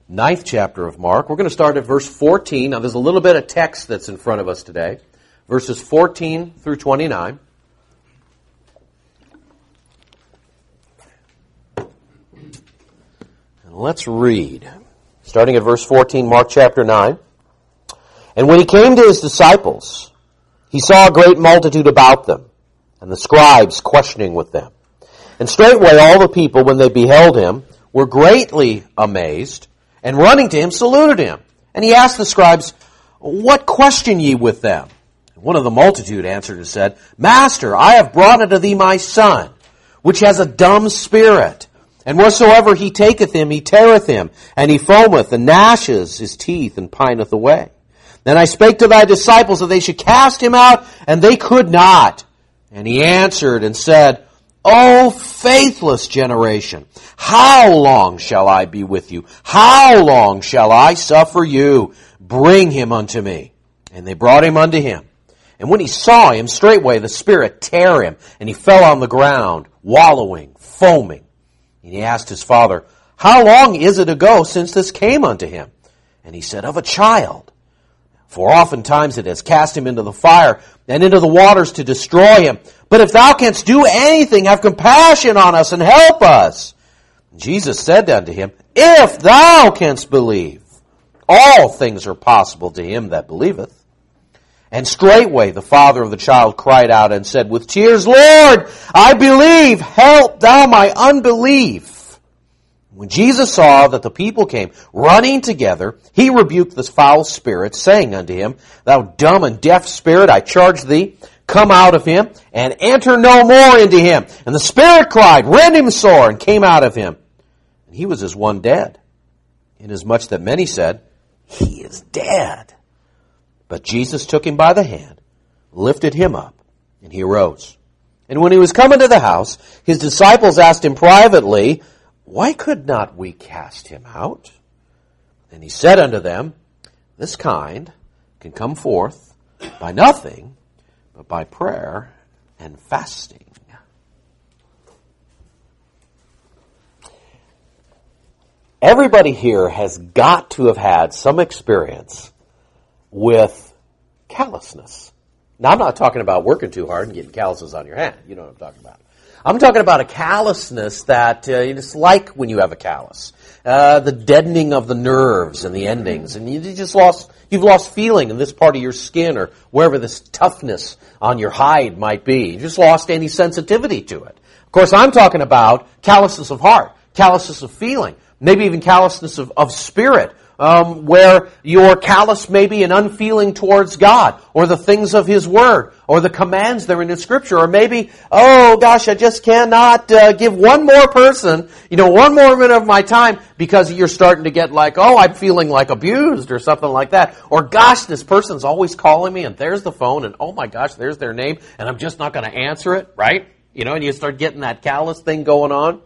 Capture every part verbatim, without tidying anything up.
ninth chapter of Mark. We're going to start at verse fourteen. Now, there's a little bit of text that's in front of us today. Verses fourteen through twenty-nine. And let's read. Starting at verse fourteen, Mark chapter nine. And when he came to his disciples, he saw a great multitude about them, and the scribes questioning with them. And straightway all the people, when they beheld him, were greatly amazed, and running to him, saluted him. And he asked the scribes, What question ye with them? And one of the multitude answered and said, Master, I have brought unto thee my son, which has a dumb spirit. And wheresoever he taketh him, he teareth him, and he foameth, and gnasheth his teeth, and pineth away. Then I spake to thy disciples that they should cast him out, and they could not. And he answered and said, O faithless generation, how long shall I be with you? How long shall I suffer you? Bring him unto me. And they brought him unto him. And when he saw him, straightway the spirit tare him, and he fell on the ground, wallowing, foaming. And he asked his father, How long is it ago since this came unto him? And he said, Of a child. For oftentimes it has cast him into the fire and into the waters to destroy him. But if thou canst do anything, have compassion on us and help us. And Jesus said unto him, If thou canst believe, all things are possible to him that believeth. And straightway the father of the child cried out and said with tears, Lord, I believe, help thou my unbelief. When Jesus saw that the people came running together, he rebuked the foul spirit, saying unto him, Thou dumb and deaf spirit, I charge thee, come out of him, and enter no more into him. And the spirit cried, rend him sore, and came out of him. And he was as one dead, inasmuch that many said, He is dead. But Jesus took him by the hand, lifted him up, and he arose. And when he was come into the house, his disciples asked him privately, Why could not we cast him out? And he said unto them, This kind can come forth by nothing but by prayer and fasting. Everybody here has got to have had some experience with callousness. Now, I'm not talking about working too hard and getting calluses on your hand. You know what I'm talking about. I'm talking about a callousness that uh, it's like when you have a callus. Uh, the deadening of the nerves and the endings. And you just lost, you've lost feeling in this part of your skin or wherever this toughness on your hide might be. You just lost any sensitivity to it. Of course, I'm talking about callousness of heart, callousness of feeling, maybe even callousness of, of spirit. Um, where you're callous maybe and unfeeling towards God or the things of His Word or the commands that are in the Scripture, or maybe, oh gosh, I just cannot uh, give one more person, you know, one more minute of my time because you're starting to get like, oh, I'm feeling like abused or something like that. Or gosh, this person's always calling me and there's the phone and oh my gosh, there's their name and I'm just not going to answer it, right? You know, and you start getting that callous thing going on.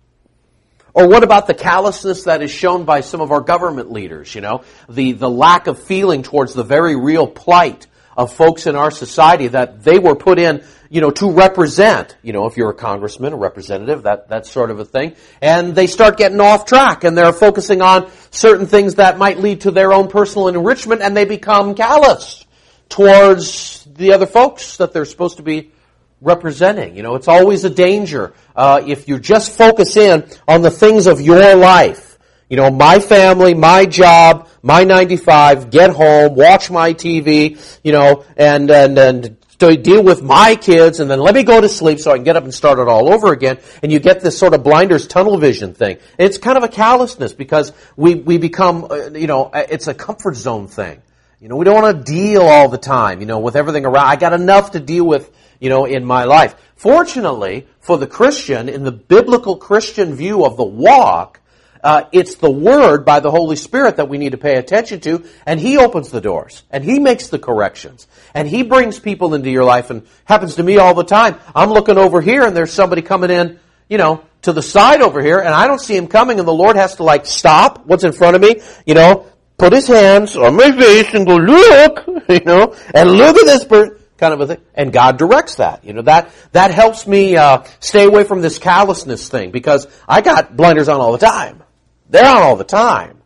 Or what about the callousness that is shown by some of our government leaders, you know? The, the lack of feeling towards the very real plight of folks in our society that they were put in, you know, to represent. You know, if you're a congressman, a representative, that, that sort of a thing. And they start getting off track and they're focusing on certain things that might lead to their own personal enrichment and they become callous towards the other folks that they're supposed to be representing. You know, it's always a danger uh, if you just focus in on the things of your life. You know, my family, my job, my nine to five, get home, watch my T V, you know, and, and, and to deal with my kids, and then let me go to sleep so I can get up and start it all over again. And you get this sort of blinders tunnel vision thing. It's kind of a callousness because we, we become, uh, you know, it's a comfort zone thing. You know, we don't want to deal all the time, you know, with everything around. I got enough to deal with, you know, in my life. Fortunately, for the Christian, in the biblical Christian view of the walk, uh, it's the Word by the Holy Spirit that we need to pay attention to, and He opens the doors, and He makes the corrections, and He brings people into your life, and happens to me all the time. I'm looking over here, and there's somebody coming in, you know, to the side over here, and I don't see him coming, and the Lord has to, like, stop what's in front of me, you know, put His hands on my face and go, look, you know, and look at this person. Kind of a thing. And God directs that. You know, that, that helps me, uh, stay away from this callousness thing because I got blinders on all the time. They're on all the time.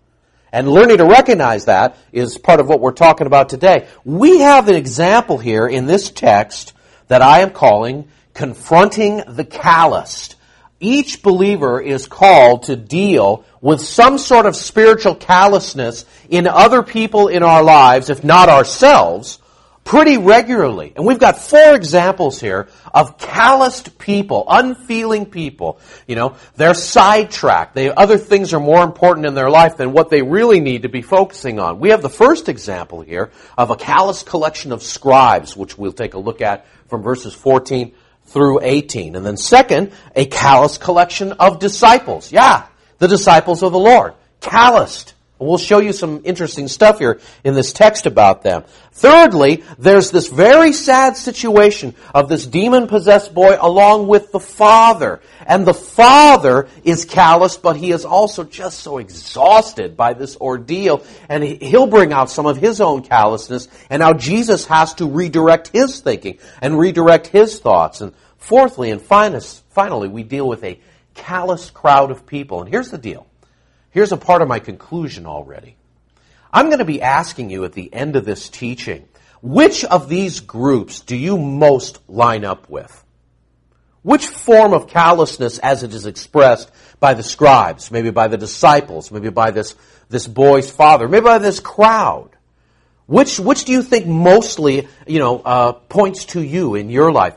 And learning to recognize that is part of what we're talking about today. We have an example here in this text that I am calling confronting the calloused. Each believer is called to deal with some sort of spiritual callousness in other people in our lives, if not ourselves, pretty regularly. And we've got four examples here of calloused people, unfeeling people. You know, they're sidetracked. They, other things are more important in their life than what they really need to be focusing on. We have the first example here of a callous collection of scribes, which we'll take a look at from verses fourteen through eighteen. And then second, a callous collection of disciples. Yeah, the disciples of the Lord. Calloused. And we'll show you some interesting stuff here in this text about them. Thirdly, there's this very sad situation of this demon-possessed boy along with the father. And the father is callous, but he is also just so exhausted by this ordeal. And he'll bring out some of his own callousness. And now Jesus has to redirect his thinking and redirect his thoughts. And fourthly and finally, we deal with a callous crowd of people. And here's the deal. Here's a part of my conclusion already. I'm going to be asking you at the end of this teaching, which of these groups do you most line up with? Which form of callousness as it is expressed by the scribes, maybe by the disciples, maybe by this, this boy's father, maybe by this crowd? Which, which do you think mostly, you know, uh, points to you in your life?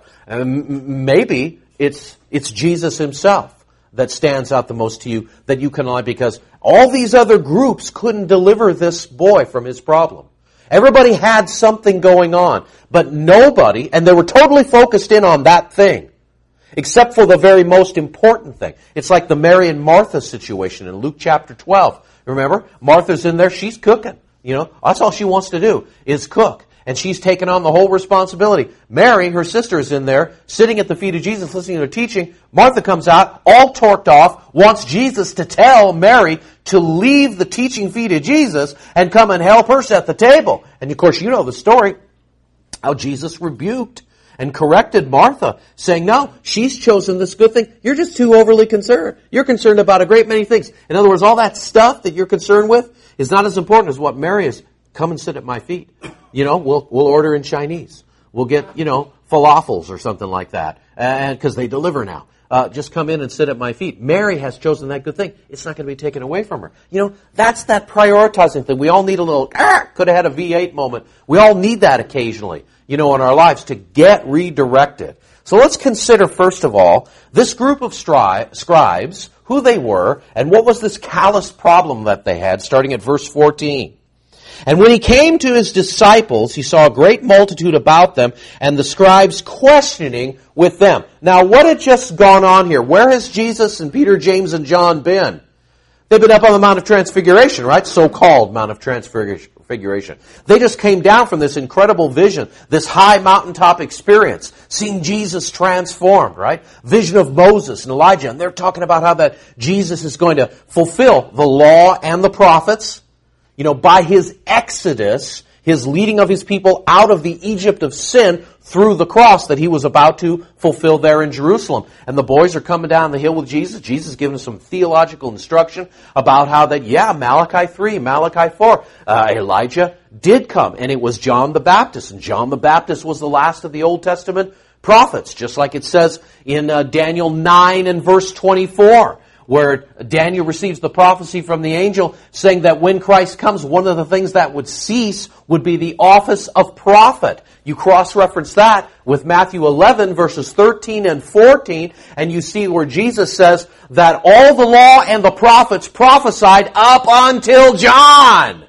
Um, maybe it's, it's Jesus himself that stands out the most to you, that you can like, because all these other groups couldn't deliver this boy from his problem. Everybody had something going on, but nobody, and they were totally focused in on that thing, except for the very most important thing. It's like the Mary and Martha situation in Luke chapter twelve. Remember? Martha's in there, she's cooking. You know, that's all she wants to do, is cook. And she's taken on the whole responsibility. Mary, her sister, is in there, sitting at the feet of Jesus, listening to teaching. Martha comes out, all torqued off, wants Jesus to tell Mary to leave the teaching feet of Jesus and come and help her set the table. And of course, you know the story, how Jesus rebuked and corrected Martha, saying, no, she's chosen this good thing. You're just too overly concerned. You're concerned about a great many things. In other words, all that stuff that you're concerned with is not as important as what Mary is. Come and sit at my feet. You know, we'll we'll order in Chinese. We'll get, you know, falafels or something like that, and because they deliver now. Uh, just come in and sit at my feet. Mary has chosen that good thing. It's not going to be taken away from her. You know, that's that prioritizing thing. We all need a little, ah, could have had a V eight moment. We all need that occasionally, you know, in our lives to get redirected. So let's consider, first of all, this group of stri- scribes, who they were, and what was this callous problem that they had, starting at verse fourteen. And when he came to his disciples, he saw a great multitude about them, and the scribes questioning with them. Now, what had just gone on here? Where has Jesus and Peter, James, and John been? They've been up on the Mount of Transfiguration, right? So-called Mount of Transfiguration. They just came down from this incredible vision, this high mountaintop experience, seeing Jesus transformed, right? Vision of Moses and Elijah. And they're talking about how that Jesus is going to fulfill the law and the prophets. You know, by his exodus, his leading of his people out of the Egypt of sin through the cross that he was about to fulfill there in Jerusalem. And the boys are coming down the hill with Jesus. Jesus is giving them some theological instruction about how that, yeah, Malachi three, Malachi four, uh, Elijah did come. And it was John the Baptist. And John the Baptist was the last of the Old Testament prophets, just like it says in uh, Daniel nine and verse twenty-four. Where Daniel receives the prophecy from the angel saying that when Christ comes, one of the things that would cease would be the office of prophet. You cross-reference that with Matthew eleven, verses thirteen and fourteen, and you see where Jesus says that all the law and the prophets prophesied up until John.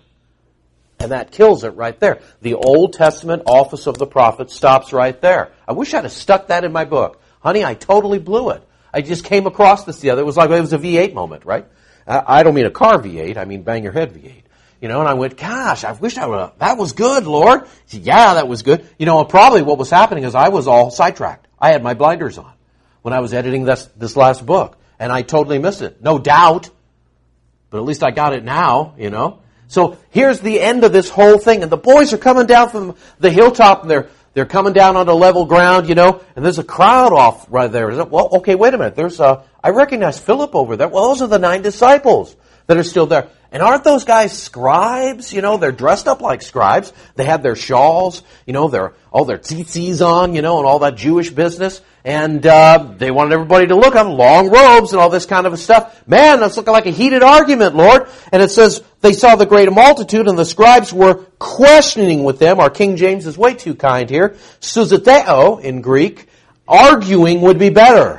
And that kills it right there. The Old Testament office of the prophet stops right there. I wish I'd have stuck that in my book. Honey, I totally blew it. I just came across this the other. It was like it was a V eight moment, right? I don't mean a car V eight. I mean bang your head V eight. You know, and I went, gosh, I wish I would have. That was good, Lord. He said, yeah, that was good. You know, and probably what was happening is I was all sidetracked. I had my blinders on when I was editing this this last book, and I totally missed it. No doubt, but at least I got it now. You know. So here's the end of this whole thing, and the boys are coming down from the hilltop, and they're. They're coming down onto level ground, you know, and there's a crowd off right there. Well, okay, wait a minute. There's uh, I recognize Philip over there. Well, those are the nine disciples that are still there. And aren't those guys scribes? You know, they're dressed up like scribes. They have their shawls, you know, their all their tzitzis on, you know, and all that Jewish business. And uh, they wanted everybody to look at long robes and all this kind of stuff. Man, that's looking like a heated argument, Lord. And it says, they saw the great multitude, and the scribes were questioning with them. Our King James is way too kind here. Suzateo in Greek. Arguing would be better.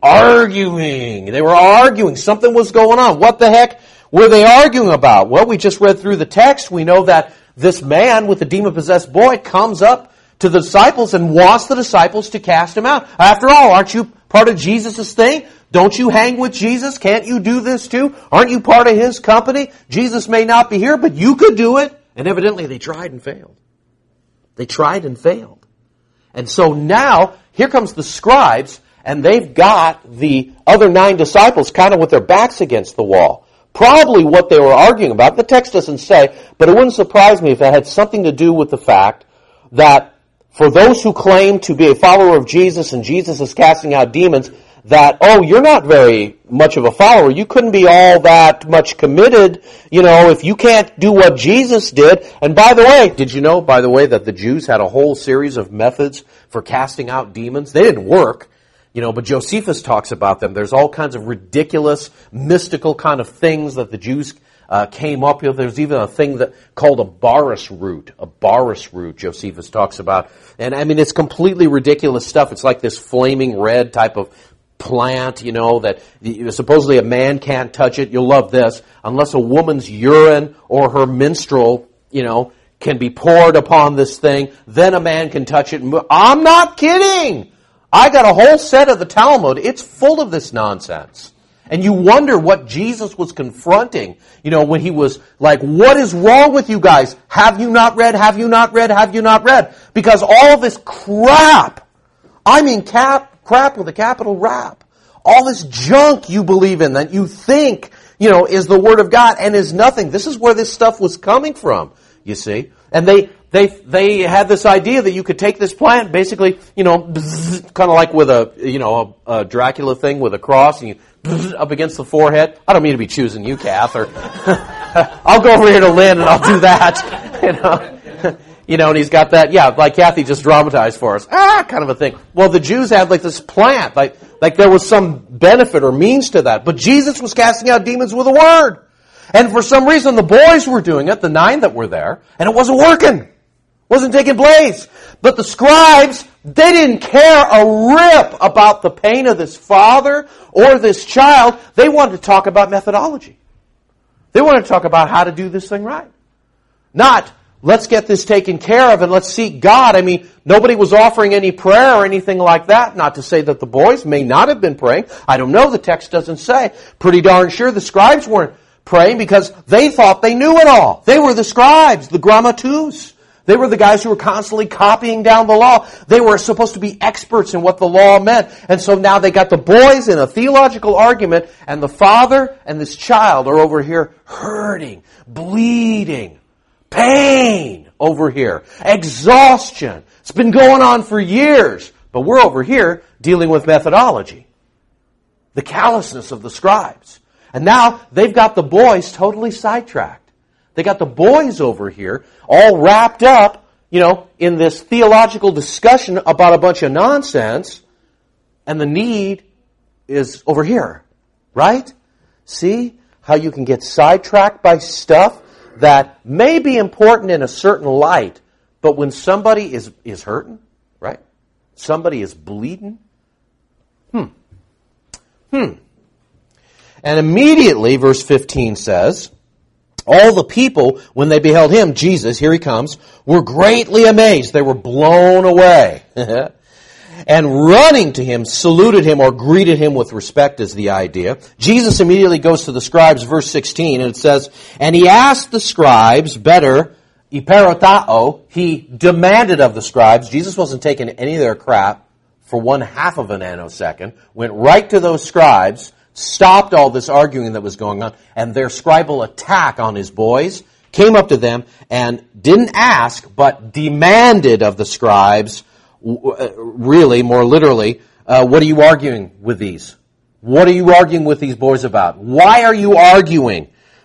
Arguing. They were arguing. Something was going on. What the heck were they arguing about? Well, we just read through the text. We know that this man with the demon-possessed boy comes up to the disciples and wants the disciples to cast him out. After all, aren't you part of Jesus' thing? Don't you hang with Jesus? Can't you do this too? Aren't you part of His company? Jesus may not be here, but you could do it. And evidently they tried and failed. They tried and failed. And so now, here comes the scribes, and they've got the other nine disciples kind of with their backs against the wall. Probably what they were arguing about. The text doesn't say, but it wouldn't surprise me if it had something to do with the fact that for those who claim to be a follower of Jesus and Jesus is casting out demons, that, oh, you're not very much of a follower. You couldn't be all that much committed, you know, if you can't do what Jesus did. And by the way, did you know, by the way, that the Jews had a whole series of methods for casting out demons? They didn't work, you know, but Josephus talks about them. There's all kinds of ridiculous, mystical kind of things that the Jews Uh, came up with. There's even a thing that called a Baris root. A Baris root, Josephus talks about. And I mean, it's completely ridiculous stuff. It's like this flaming red type of plant, you know, that supposedly a man can't touch it. You'll love this. Unless a woman's urine or her menstrual, you know, can be poured upon this thing, then a man can touch it. I'm not kidding! I got a whole set of the Talmud. It's full of this nonsense. And you wonder what Jesus was confronting, you know, when He was like, what is wrong with you guys? Have you not read? Have you not read? Have you not read? Because all this crap, I mean cap, crap with a capital rap, all this junk you believe in that you think, you know, is the Word of God and is nothing. This is where this stuff was coming from, you see. And they, they, they had this idea that you could take this plant, basically, you know, kind of like with a, you know, a, a Dracula thing with a cross, and you up against the forehead. I don't mean to be choosing you, Kath, or I'll go over here to Lynn and I'll do that. You know, you know, and he's got that, yeah, like Kathy just dramatized for us. Ah, kind of a thing. Well, the Jews had like this plant, like, like there was some benefit or means to that. But Jesus was casting out demons with a word. And for some reason, the boys were doing it, the nine that were there, and it wasn't working. Wasn't taking place. But the scribes, they didn't care a rip about the pain of this father or this child. They wanted to talk about methodology. They wanted to talk about how to do this thing right. Not, let's get this taken care of and let's seek God. I mean, nobody was offering any prayer or anything like that. Not to say that the boys may not have been praying. I don't know. The text doesn't say. Pretty darn sure the scribes weren't praying because they thought they knew it all. They were the scribes, the grammatus. They were the guys who were constantly copying down the law. They were supposed to be experts in what the law meant. And so now they got the boys in a theological argument, and the father and this child are over here hurting, bleeding, pain over here, exhaustion. It's been going on for years. But we're over here dealing with methodology. The callousness of the scribes. And now they've got the boys totally sidetracked. They got the boys over here all wrapped up, you know, in this theological discussion about a bunch of nonsense, and the need is over here, right? See how you can get sidetracked by stuff that may be important in a certain light, but when somebody is, is hurting, right? Somebody is bleeding. Hmm. Hmm. And immediately, verse fifteen says, all the people, when they beheld him, Jesus, here he comes, were greatly amazed. They were blown away. And running to him, saluted him or greeted him with respect is the idea. Jesus immediately goes to the scribes, verse sixteen, and it says, and he asked the scribes, better, iperotao, he demanded of the scribes. Jesus wasn't taking any of their crap for one half of a nanosecond. Went right to those scribes, stopped all this arguing that was going on, and their scribal attack on his boys, came up to them and didn't ask, but demanded of the scribes, really, more literally, uh, what are you arguing with these? What are you arguing with these boys about? Why are you arguing?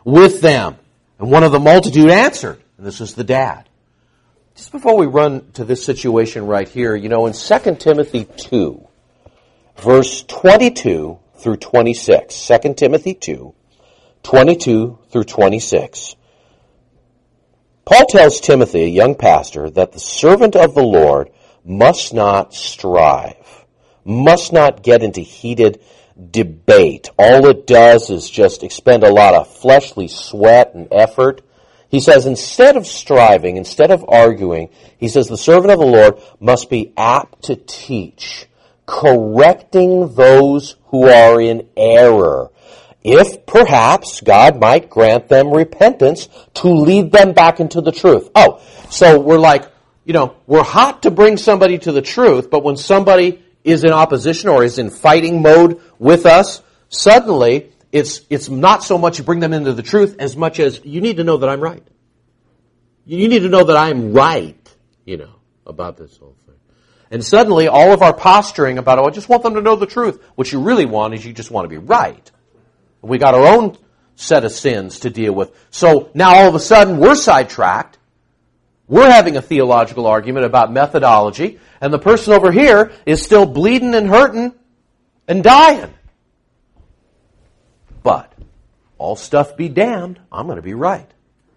with them. And one of the multitude answered, and this is the dad. Just before we run to this situation right here, you know, in Second Timothy two, verse twenty-two through twenty-six, Second Timothy two, twenty-two through twenty-six, Paul tells Timothy, a young pastor, that the servant of the Lord must not strive, must not get into heated debate. All it does is just expend a lot of fleshly sweat and effort. He says instead of striving, instead of arguing, he says the servant of the Lord must be apt to teach, correcting those who are in error, if perhaps God might grant them repentance to lead them back into the truth. Oh, so we're like, you know, we're hot to bring somebody to the truth, but when somebody is in opposition or is in fighting mode with us, suddenly it's it's not so much you bring them into the truth as much as you need to know that I'm right. You need to know that I'm right, you know, about this whole thing. And suddenly all of our posturing about, oh, I just want them to know the truth. What you really want is you just want to be right. We got our own set of sins to deal with. So now all of a sudden we're sidetracked. We're having a theological argument about methodology, and the person over here is still bleeding and hurting and dying. But, all stuff be damned, I'm going to be right.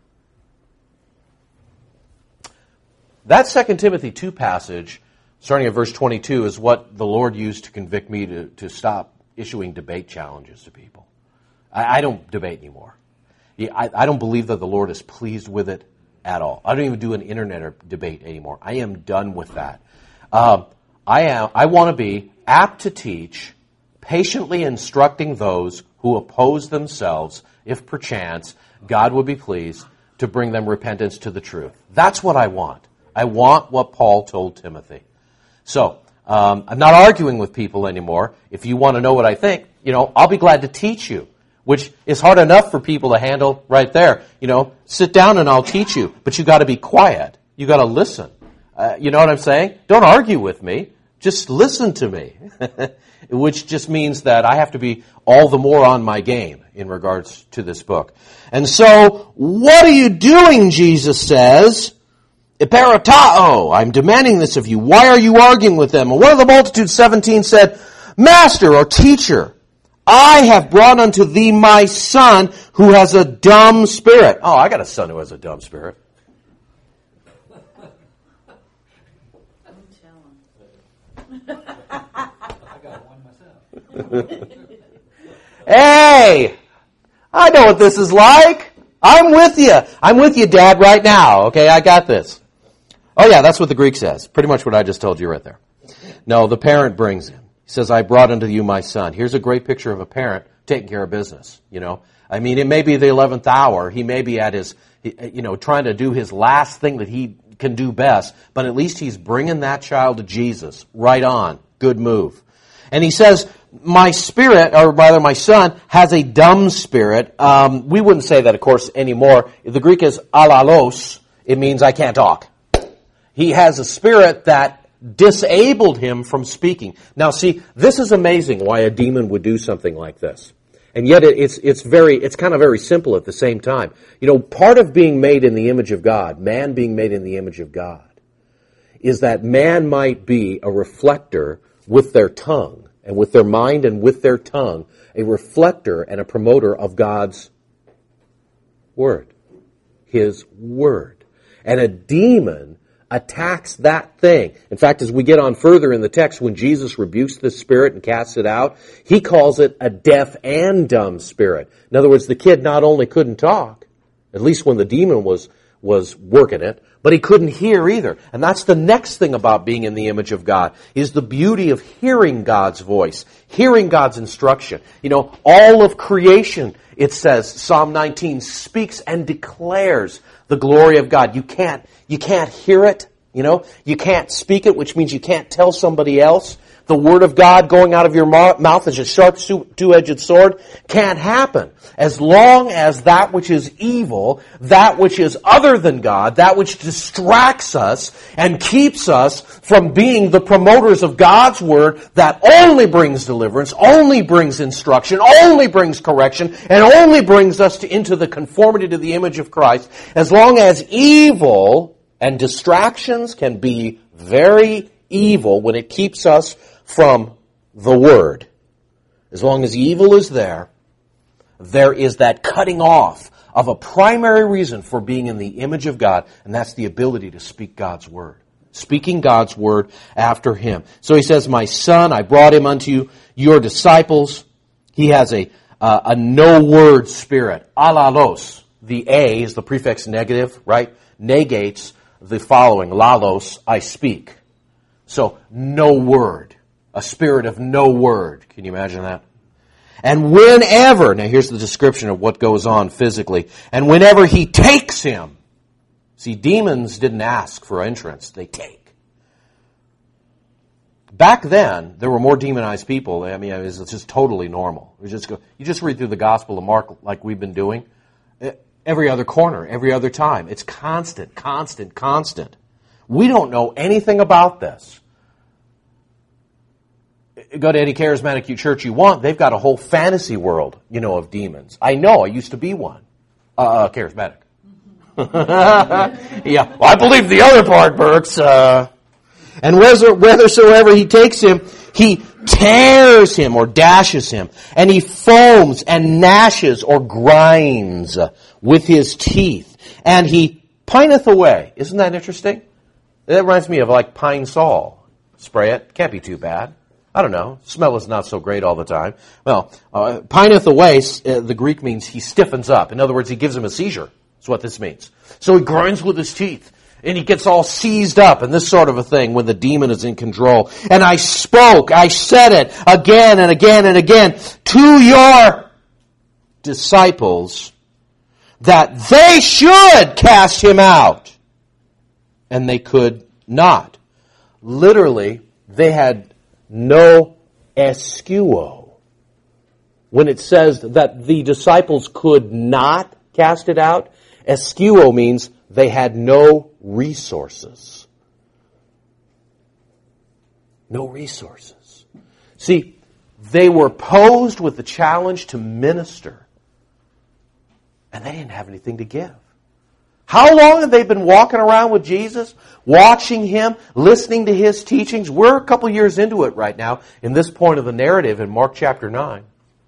That Second Timothy two passage, starting at verse twenty-two, is what the Lord used to convict me to, to stop issuing debate challenges to people. I, I don't debate anymore. I, I don't believe that the Lord is pleased with it at all. I don't even do an internet or debate anymore. I am done with that. Uh, I am. I want to be apt to teach, patiently instructing those who oppose themselves, if perchance God would be pleased to bring them repentance to the truth. That's what I want. I want what Paul told Timothy. So, um, I'm not arguing with people anymore. If you want to know what I think, you know, I'll be glad to teach you, which is hard enough for people to handle right there. You know, sit down and I'll teach you, but you got to be quiet. You got to listen. Uh, you know what I'm saying? Don't argue with me. Just listen to me. Which just means that I have to be all the more on my game in regards to this book. And so, what are you doing, Jesus says? Eperatao, I'm demanding this of you. Why are you arguing with them? And one of the multitude, seventeen, said, Master or teacher, I have brought unto thee my son who has a dumb spirit. Oh, I got a son who has a dumb spirit. Hey, I know what this is like. I'm with you. I'm with you, Dad, right now. Okay, I got this. Oh yeah, that's what the Greek says. Pretty much what I just told you right there. No, the parent brings him. He says, I brought unto you my son. Here's a great picture of a parent taking care of business, you know. I mean, it may be the eleventh hour. He may be at his, you know, trying to do his last thing that he can do best, but at least he's bringing that child to Jesus. Right on. Good move. And he says, my spirit, or rather my son, has a dumb spirit. Um, we wouldn't say that, of course, anymore. The Greek is alalos. It means I can't talk. He has a spirit that disabled him from speaking. Now, see, this is amazing why a demon would do something like this. And yet it's it's very it's kind of very simple at the same time. You know, part of being made in the image of God, man being made in the image of God, is that man might be a reflector with their tongue, and with their mind and with their tongue, a reflector and a promoter of God's Word. His Word. And a demon attacks that thing. In fact, as we get on further in the text, when Jesus rebukes the spirit and casts it out, he calls it a deaf and dumb spirit. In other words, the kid not only couldn't talk, at least when the demon was was working it, but he couldn't hear either. And that's the next thing about being in the image of God, is the beauty of hearing God's voice, hearing God's instruction. You know, all of creation, it says, Psalm nineteen, speaks and declares the glory of God. You can't, you can't hear it, you know, you can't speak it, which means you can't tell somebody else, the Word of God going out of your mouth as a sharp two-edged sword? Can't happen. As long as that which is evil, that which is other than God, that which distracts us and keeps us from being the promoters of God's Word that only brings deliverance, only brings instruction, only brings correction, and only brings us to, into the conformity to the image of Christ, as long as evil and distractions can be very evil when it keeps us from the Word, as long as evil is there, there is that cutting off of a primary reason for being in the image of God, and that's the ability to speak God's Word. Speaking God's Word after Him. So He says, my Son, I brought Him unto you, your disciples. He has a, uh, a no-word spirit. Alalos. The A is the prefix negative, right? Negates the following. Lalos, I speak. So, no word. A spirit of no word. Can you imagine that? And whenever, now here's the description of what goes on physically, and whenever He takes him, see, demons didn't ask for entrance, they take. Back then, there were more demonized people. I mean, it was just totally normal. You just go, you just read through the Gospel of Mark like we've been doing. Every other corner, every other time. It's constant, constant, constant. We don't know anything about this. Go to any charismatic church you want, they've got a whole fantasy world, you know, of demons. I know, I used to be one. Uh, charismatic. Yeah, well, I believe the other part, Burks. Uh, and whithersoever He takes him, He tears him or dashes him, and He foams and gnashes or grinds with His teeth, and He pineth away. Isn't that interesting? That reminds me of like Pine Sol. Spray it. Can't be too bad. I don't know. Smell is not so great all the time. Well, uh, pineth away, uh, the Greek means He stiffens up. In other words, He gives him a seizure. That's what this means. So He grinds with His teeth. And He gets all seized up and this sort of a thing when the demon is in control. And I spoke, I said it again and again and again to your disciples that they should cast him out. And they could not. Literally, they had no escuo. When it says that the disciples could not cast it out, escuo means they had no resources. No resources. See, they were posed with the challenge to minister, and they didn't have anything to give. How long have they been walking around with Jesus, watching Him, listening to His teachings? We're a couple years into it right now, in this point of the narrative in Mark chapter nine.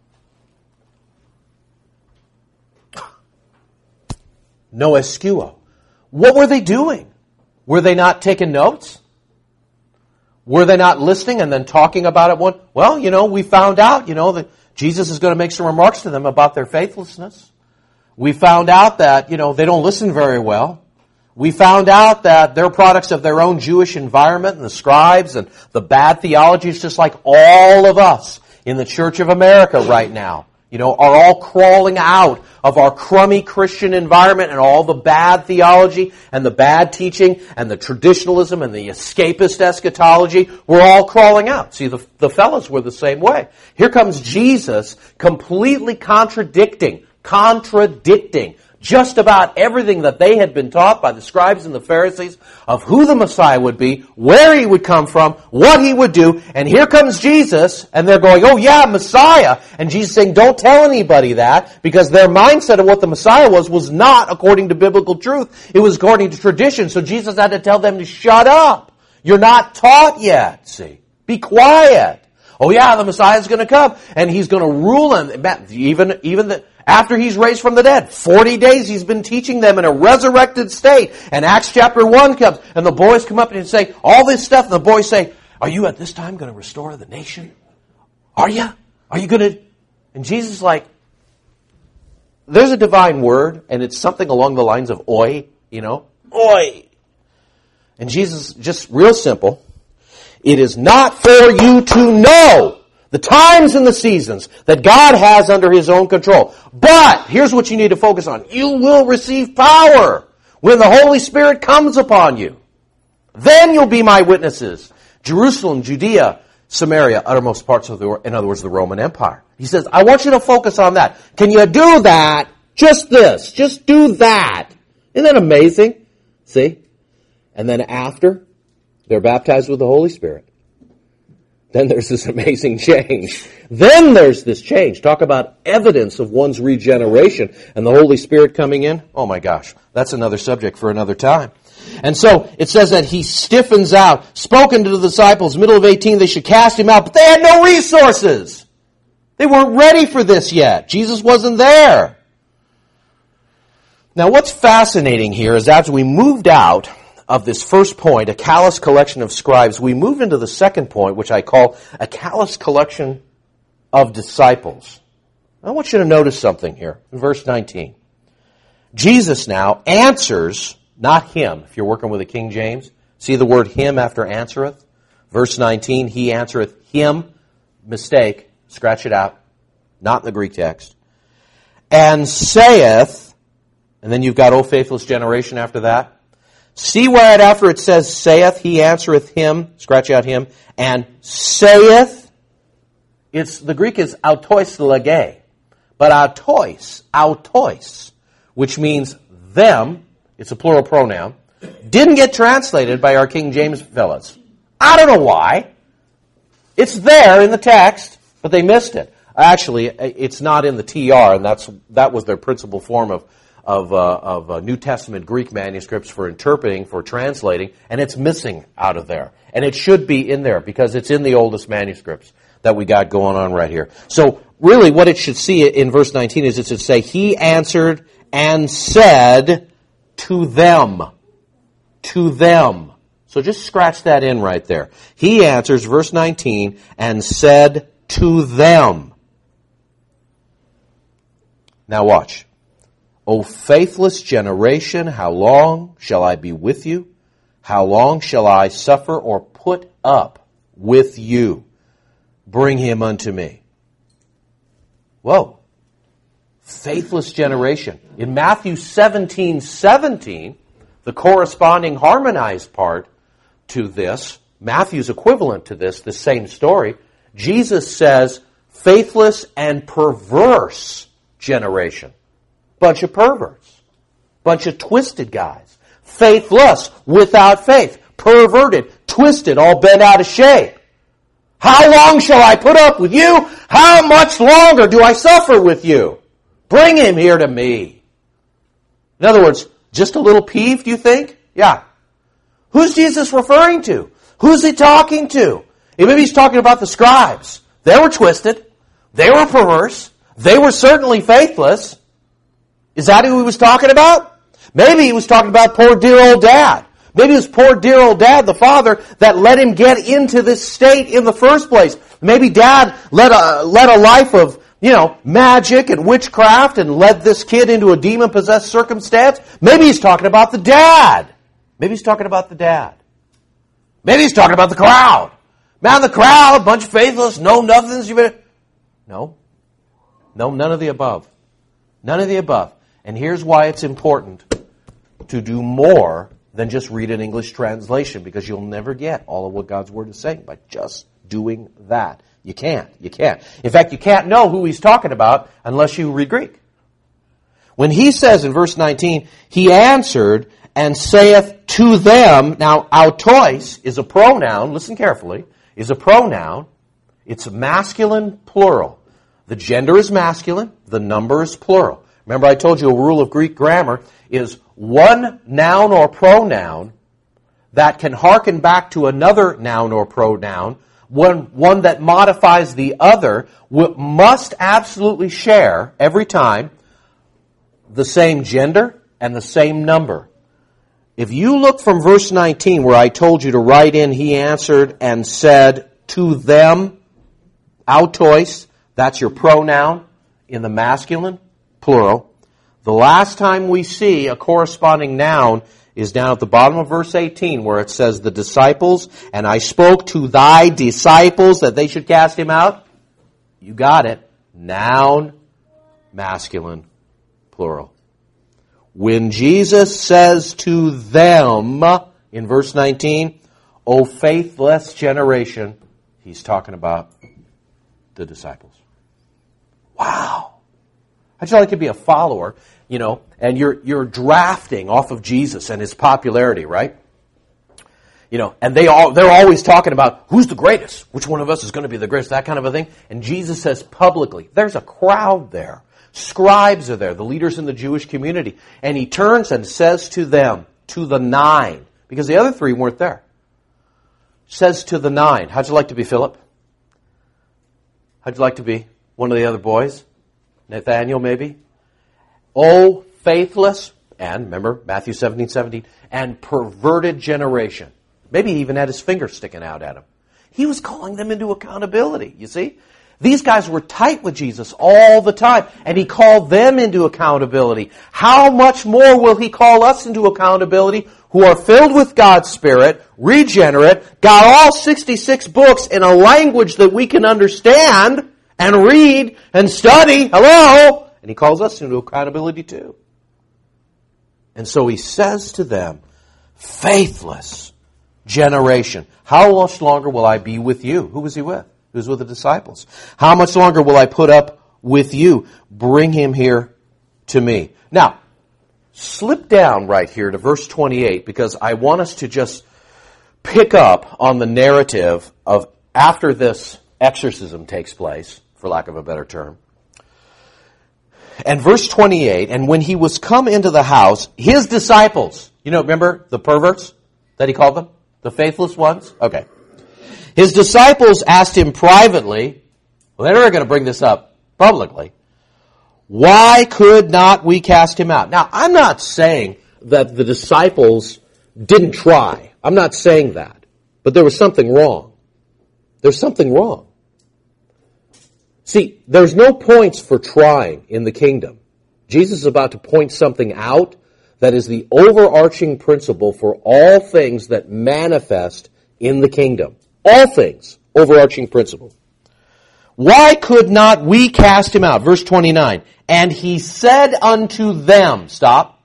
No escuo. What were they doing? Were they not taking notes? Were they not listening and then talking about it? One, well, you know, we found out, you know, that Jesus is going to make some remarks to them about their faithlessness. We found out that, you know, they don't listen very well. We found out that they're products of their own Jewish environment and the scribes and the bad theologies, just like all of us in the Church of America right now, you know, are all crawling out of our crummy Christian environment and all the bad theology and the bad teaching and the traditionalism and the escapist eschatology. We're all crawling out. See, the, the fellows were the same way. Here comes Jesus completely contradicting contradicting just about everything that they had been taught by the scribes and the Pharisees of who the Messiah would be, where He would come from, what He would do. And here comes Jesus, and they're going, oh yeah, Messiah. And Jesus saying, don't tell anybody that, because their mindset of what the Messiah was was not according to biblical truth. It was according to tradition. So Jesus had to tell them to shut up. You're not taught yet, see. Be quiet. Oh yeah, the Messiah's going to come, and He's going to rule them. Even, even the... After He's raised from the dead, forty days He's been teaching them in a resurrected state. And Acts chapter one comes, and the boys come up and say all this stuff, and the boys say, are you at this time going to restore the nation? Are you? Are you going to? And Jesus is like, there's a divine word, and it's something along the lines of oi, you know, oi. And Jesus, just real simple, it is not for you to know the times and the seasons that God has under His own control. But, here's what you need to focus on. You will receive power when the Holy Spirit comes upon you. Then you'll be my witnesses. Jerusalem, Judea, Samaria, uttermost parts of the, in other words, the Roman Empire. He says, I want you to focus on that. Can you do that? Just this. Just do that. Isn't that amazing? See? And then after they're baptized with the Holy Spirit, then there's this amazing change. Then there's this change. Talk about evidence of one's regeneration and the Holy Spirit coming in. Oh my gosh, that's another subject for another time. And so it says that he stiffens out, spoken to the disciples, middle of eighteen, they should cast him out, but they had no resources. They weren't ready for this yet. Jesus wasn't there. Now what's fascinating here is after we moved out of this first point, a callous collection of scribes, we move into the second point, which I call a callous collection of disciples. I want you to notice something here in verse nineteen. Jesus now answers, not him, if you're working with a King James, see the word him after answereth? Verse nineteen, he answereth him, mistake, scratch it out, not in the Greek text, and saith, and then you've got, O faithless generation after that. See where after it says, saith, he answereth him, scratch out him, and saith, it's, the Greek is autois lege, but autois, autois, which means them, it's a plural pronoun, didn't get translated by our King James fellas. I don't know why. It's there in the text, but they missed it. Actually, it's not in the T R, and that's that was their principal form of of, uh, of uh, New Testament Greek manuscripts for interpreting, for translating, and it's missing out of there. And it should be in there because it's in the oldest manuscripts that we got going on right here. So really what it should see in verse nineteen is it should say, he answered and said to them. To them. So just scratch that in right there. He answers, verse nineteen, and said to them. Now watch. O faithless generation, how long shall I be with you? How long shall I suffer or put up with you? Bring him unto me. Whoa. Faithless generation. In Matthew seventeen seventeen, the corresponding harmonized part to this, Matthew's equivalent to this, the same story, Jesus says, faithless and perverse generation. Bunch of perverts. Bunch of twisted guys. Faithless, without faith. Perverted, twisted, all bent out of shape. How long shall I put up with you? How much longer do I suffer with you? Bring him here to me. In other words, just a little peeved, you think? Yeah. Who's Jesus referring to? Who's he talking to? Maybe he's talking about the scribes. They were twisted. They were perverse. They were certainly faithless. Is that who he was talking about? Maybe he was talking about poor dear old dad. Maybe it was poor dear old dad, the father, that let him get into this state in the first place. Maybe dad led a, led a life of, you know, magic and witchcraft and led this kid into a demon-possessed circumstance. Maybe he's talking about the dad. Maybe he's talking about the dad. Maybe he's talking about the crowd. Man, the crowd, bunch of faithless, no nothings. You better... No. No, none of the above. None of the above. And here's why it's important to do more than just read an English translation, because you'll never get all of what God's Word is saying by just doing that. You can't. You can't. In fact, you can't know who he's talking about unless you read Greek. When he says in verse nineteen, he answered and saith to them, now autois is a pronoun, listen carefully, is a pronoun. It's a masculine plural. The gender is masculine, the number is plural. Remember I told you a rule of Greek grammar is one noun or pronoun that can hearken back to another noun or pronoun, one, one that modifies the other, must absolutely share every time the same gender and the same number. If you look from verse nineteen where I told you to write in, he answered and said to them, autois, that's your pronoun in the masculine, plural. The last time we see a corresponding noun is down at the bottom of verse eighteen where it says the disciples, and I spoke to thy disciples that they should cast him out. You got it. Noun, masculine, plural. When Jesus says to them in verse nineteen, O faithless generation, He's talking about the disciples. Wow. How'd you like to be a follower, you know, and you're you're drafting off of Jesus and his popularity, right? You know, and they all they're always talking about who's the greatest, which one of us is going to be the greatest, that kind of a thing. And Jesus says publicly, there's a crowd there. Scribes are there, the leaders in the Jewish community. And he turns and says to them, to the nine, because the other three weren't there. Says to the nine, how'd you like to be, Philip? How'd you like to be one of the other boys? Nathaniel, maybe? Oh, faithless, and remember, Matthew seventeen seventeen, and perverted generation. Maybe he even had his finger sticking out at him. He was calling them into accountability, you see? These guys were tight with Jesus all the time, and he called them into accountability. How much more will he call us into accountability who are filled with God's Spirit, regenerate, got all sixty-six books in a language that we can understand and read and study? Hello? And he calls us into accountability too. And so he says to them, faithless generation, how much longer will I be with you? Who was he with? He was with the disciples. How much longer will I put up with you? Bring him here to me. Now, slip down right here to verse twenty-eight, because I want us to just pick up on the narrative of after this exorcism takes place, for lack of a better term. And verse twenty-eight, and when he was come into the house, his disciples, you know, remember the perverts that he called them? The faithless ones? Okay. His disciples asked him privately, well, they're never going to bring this up publicly, why could not we cast him out? Now, I'm not saying that the disciples didn't try. I'm not saying that. But there was something wrong. There's something wrong. See, there's no points for trying in the kingdom. Jesus is about to point something out that is the overarching principle for all things that manifest in the kingdom. All things, overarching principle. Why could not we cast him out? Verse twenty-nine. And he said unto them, stop.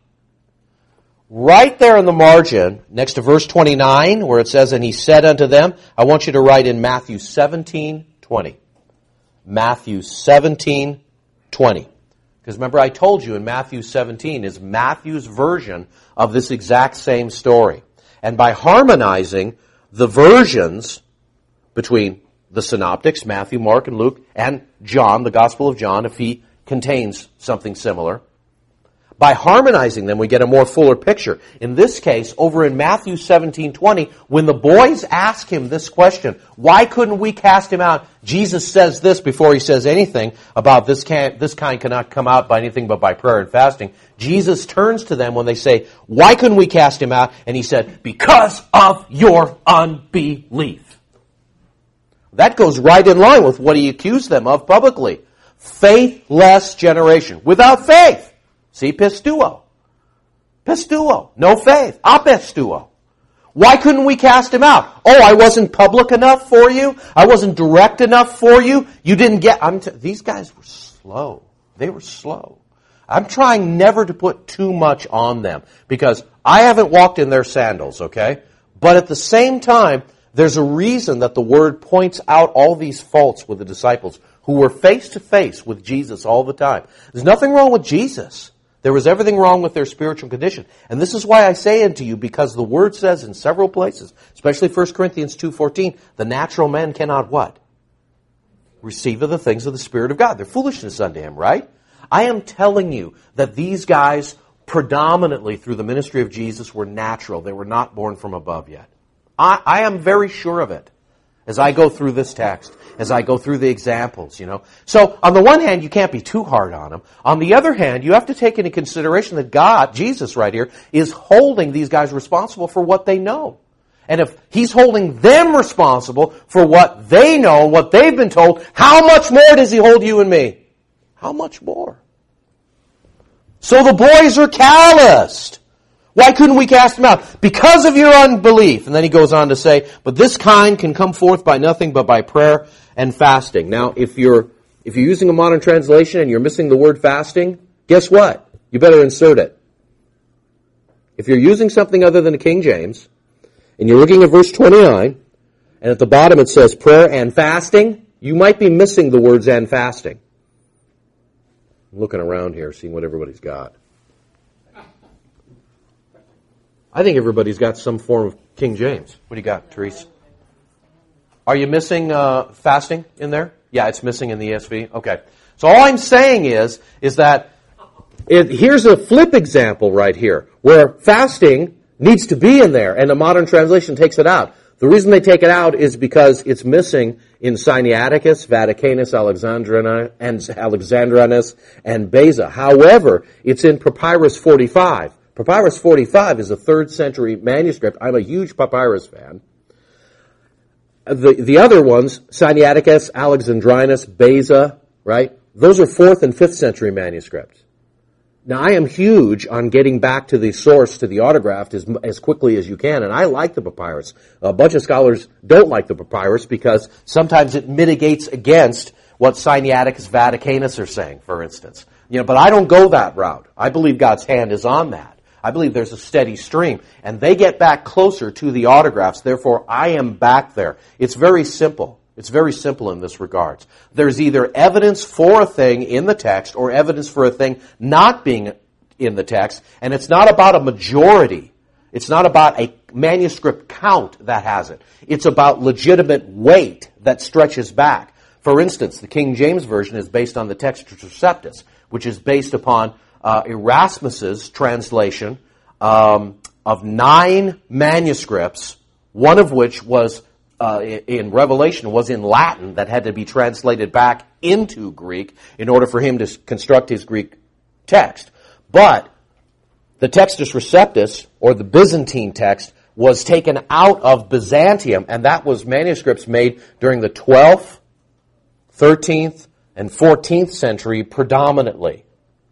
Right there in the margin, next to verse twenty-nine, where it says, and he said unto them, I want you to write in Matthew seventeen twenty. Matthew seventeen twenty. Because remember, I told you in Matthew seventeen is Matthew's version of this exact same story. And by harmonizing the versions between the synoptics, Matthew, Mark, and Luke, and John, the Gospel of John, if he contains something similar, by harmonizing them, we get a more fuller picture. In this case, over in Matthew seventeen twenty, when the boys ask him this question, why couldn't we cast him out? Jesus says this before he says anything about this, can, this kind cannot come out by anything but by prayer and fasting. Jesus turns to them when they say, why couldn't we cast him out? And he said, because of your unbelief. That goes right in line with what he accused them of publicly. Faithless generation. Without faith. See, pistuo. Pistuo. No faith. Apistuo. Why couldn't we cast him out? Oh, I wasn't public enough for you? I wasn't direct enough for you? You didn't get... I'm t- these guys were slow. They were slow. I'm trying never to put too much on them because I haven't walked in their sandals, okay? But at the same time, there's a reason that the Word points out all these faults with the disciples who were face to face with Jesus all the time. There's nothing wrong with Jesus. There was everything wrong with their spiritual condition. And this is why I say unto you, because the Word says in several places, especially First Corinthians two fourteen, the natural man cannot what? Receive of the things of the Spirit of God. They're foolishness unto him, right? I am telling you that these guys predominantly through the ministry of Jesus were natural. They were not born from above yet. I, I am very sure of it as I go through this text, as I go through the examples, you know. So, on the one hand, you can't be too hard on them. On the other hand, you have to take into consideration that God, Jesus right here, is holding these guys responsible for what they know. And if He's holding them responsible for what they know, what they've been told, how much more does He hold you and me? How much more? So the boys are calloused. Why couldn't we cast them out? Because of your unbelief. And then he goes on to say, but this kind can come forth by nothing but by prayer and fasting. Now, if you're if you're using a modern translation and you're missing the word fasting, guess what? You better insert it. If you're using something other than the King James, and you're looking at verse twenty-nine, And at the bottom it says prayer and fasting. You might be missing the words and fasting. I'm looking around here, seeing what everybody's got. I think everybody's got some form of King James. What do you got, Therese? Are you missing uh, fasting in there? Yeah, it's missing in the E S V. Okay. So all I'm saying is, is that it, here's a flip example right here, where fasting needs to be in there, and the modern translation takes it out. The reason they take it out is because it's missing in Sinaiticus, Vaticanus, Alexandrina, and Alexandrinus, and Beza. However, it's in Papyrus forty-five. Papyrus forty-five is a third century manuscript. I'm a huge papyrus fan. The the other ones, Sinaiticus, Alexandrinus, Beza, right? Those are fourth and fifth century manuscripts. Now, I am huge on getting back to the source, to the autograph, as, as quickly as you can, and I like the papyrus. A bunch of scholars don't like the papyrus because sometimes it mitigates against what Sinaiticus, Vaticanus are saying, for instance. You know, but I don't go that route. I believe God's hand is on that. I believe there's a steady stream, and they get back closer to the autographs. Therefore, I am back there. It's very simple. It's very simple in this regards. There's either evidence for a thing in the text or evidence for a thing not being in the text, and it's not about a majority. It's not about a manuscript count that has it. It's about legitimate weight that stretches back. For instance, the King James Version is based on the Textus Receptus, which is based upon uh, Erasmus's translation um, of nine manuscripts, one of which was Uh, in Revelation was in Latin that had to be translated back into Greek in order for him to construct his Greek text. But the Textus Receptus, or the Byzantine text, was taken out of Byzantium, and that was manuscripts made during the twelfth, thirteenth, and fourteenth century predominantly.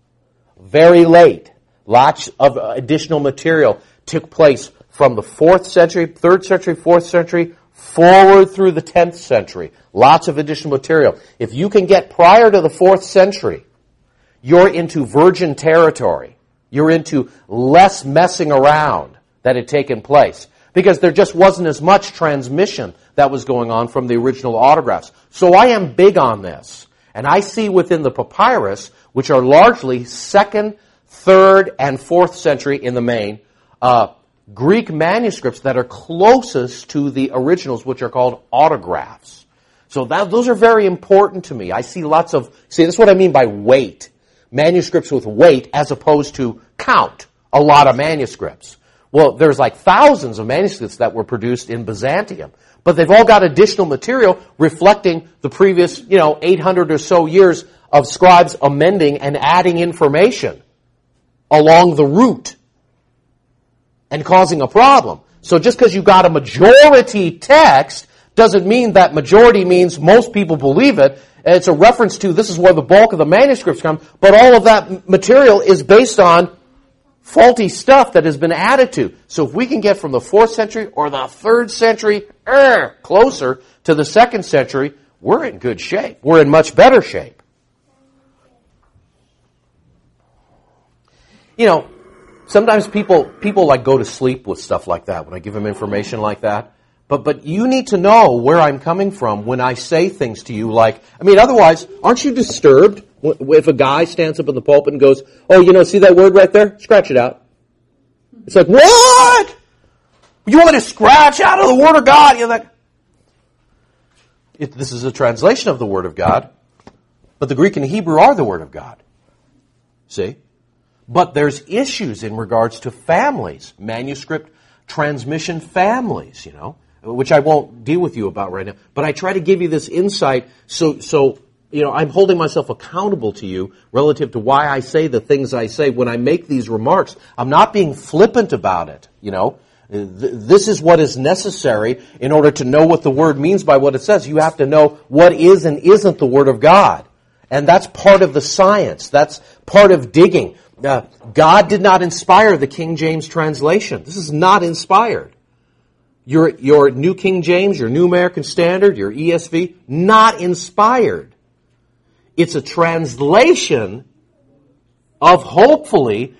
Very late. Lots of additional material took place from the fourth century, third century, fourth century, forward through the tenth century. Lots of additional material. If you can get prior to the fourth century, you're into virgin territory. You're into less messing around that had taken place. Because there just wasn't as much transmission that was going on from the original autographs. So I am big on this. And I see within the papyrus, which are largely second, third, and fourth century in the main, uh, Greek manuscripts that are closest to the originals, which are called autographs. So that, those are very important to me. I see lots of, see, that's what I mean by weight. Manuscripts with weight as opposed to count, a lot of manuscripts. Well, there's like thousands of manuscripts that were produced in Byzantium, but they've all got additional material reflecting the previous, you know, eight hundred or so years of scribes amending and adding information along the route and causing a problem. So just because you got a majority text doesn't mean that majority means most people believe it. It's a reference to this is where the bulk of the manuscripts come, but all of that material is based on faulty stuff that has been added to. So if we can get from the fourth century or the third century er, closer to the second century, we're in good shape. We're in much better shape. You know, sometimes people people like go to sleep with stuff like that when I give them information like that. But but you need to know where I'm coming from when I say things to you like, I mean, otherwise, aren't you disturbed if a guy stands up in the pulpit and goes, oh, you know, see that word right there? Scratch it out. It's like, what? You want me to scratch out of the Word of God? You know, that. It, this is a translation of the Word of God, but the Greek and Hebrew are the Word of God. See? But there's issues in regards to families, manuscript transmission families, you know, which I won't deal with you about right now. But I try to give you this insight so, so you know, I'm holding myself accountable to you relative to why I say the things I say when I make these remarks. I'm not being flippant about it, you know. This is what is necessary in order to know what the Word means by what it says. You have to know what is and isn't the Word of God. And that's part of the science. That's part of digging. Uh, God did not inspire the King James translation. This is not inspired. Your, your New King James, your New American Standard, your E S V, not inspired. It's a translation of hopefully